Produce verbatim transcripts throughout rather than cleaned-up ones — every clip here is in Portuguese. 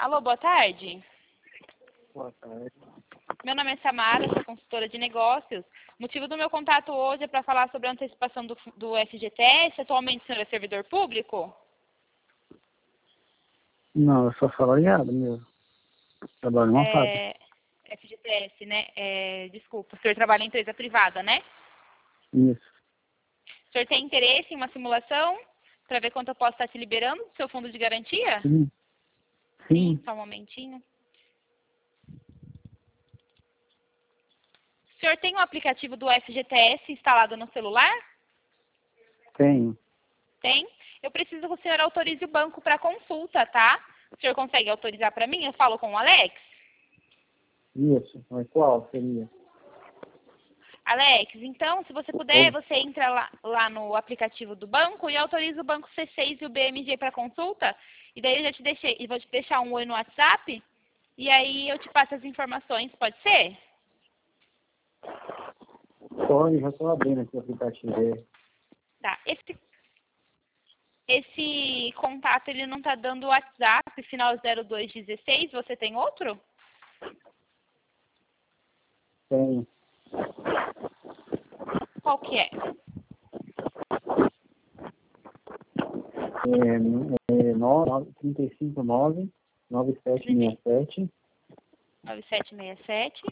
Alô, boa tarde. Boa tarde. Meu nome é Samara, sou consultora de negócios. O motivo do meu contato hoje é para falar sobre a antecipação do, do F G T S. Atualmente o senhor é servidor público? Não, eu sou assalariado mesmo. Trabalho numa fábrica. É, F G T S, né? É, desculpa, o senhor trabalha em empresa privada, né? Isso. O senhor tem interesse em uma simulação para ver quanto eu posso estar te liberando do seu fundo de garantia? Sim. Sim, Sim. só um momentinho. O senhor tem o aplicativo do F G T S instalado no celular? Tenho. Tem? Eu preciso que o senhor autorize o banco para consulta, tá? O senhor consegue autorizar para mim? Eu falo com o Alex? Isso. Mas qual seria? Alex, então, se você puder, você entra lá, lá no aplicativo do banco e autoriza o banco C seis e o B M G para consulta. E daí eu já te deixei, eu vou te deixar um oi no WhatsApp. E aí eu te passo as informações, pode ser? Pode, já estou abrindo aqui o aplicativo dele. Tá. Esse, esse contato, ele não tá dando WhatsApp, final zero dois dezesseis. Você tem outro? Tenho. Qual que é? É, é nove três cinco nove nove sete seis sete nove sete seis sete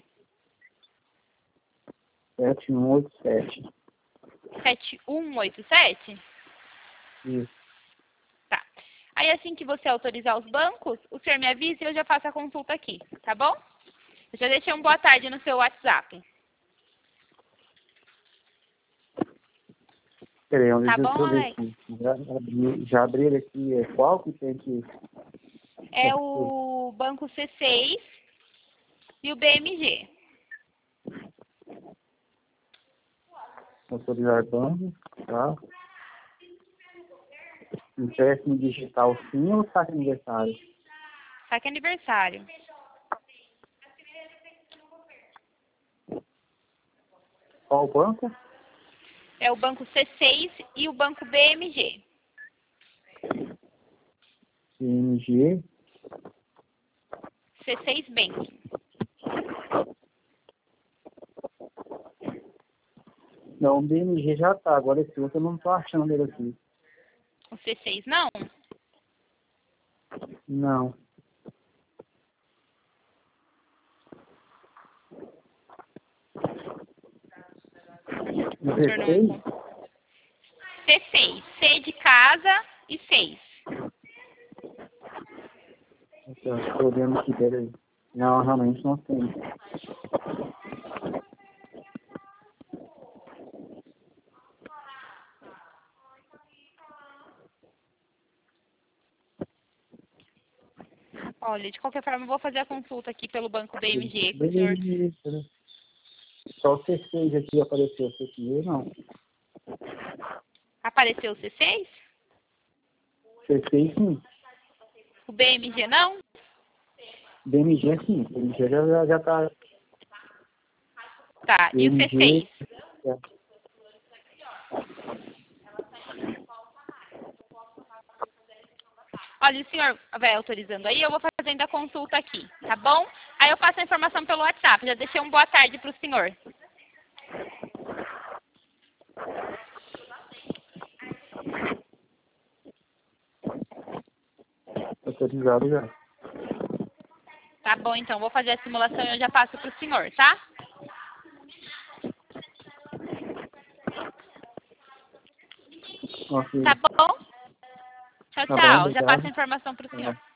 sete um oito sete. sete um oito sete? Isso. Tá. Aí assim que você autorizar os bancos, o senhor me avisa e eu já faço a consulta aqui, tá bom? Eu já deixei um boa tarde no seu WhatsApp. Peraí, onde Tá eu bom, deixa eu ver Alex? aqui. Já abri, já abri ele aqui. É qual que tem que... É o banco C seis e o B M G. Autorizar banco, tá? Empréstimo digital sim ou saque aniversário? Saque aniversário. Qual banco? É o banco C seis e o banco B M G. B M G. C seis Bank. Não, o B M G já tá. Agora esse outro eu não tô achando ele aqui. O C seis não? Não. O senhor não encontrou. C seis. C de casa e seis. Estou olhando aqui, peraí. Não, realmente não tem. Olha, de qualquer forma, eu vou fazer a consulta aqui pelo banco B M G com o senhor. Beleza, né? Só o C seis aqui apareceu. O C seis não. Apareceu o C seis? C seis sim. O B M G não? B M G sim. B M G já, já, já tá. Tá, e o C seis? É. Olha, o senhor vai autorizando aí, eu vou fazendo a consulta aqui, tá bom? Aí eu passo a informação pelo WhatsApp. Já deixei um boa tarde para o senhor. Autorizado já. Tá bom, então. Vou fazer a simulação e eu já passo para o senhor, tá? Ok. Tá bom? Tchau, Tá bom, tchau. Já passo obrigado. a informação para o senhor. É.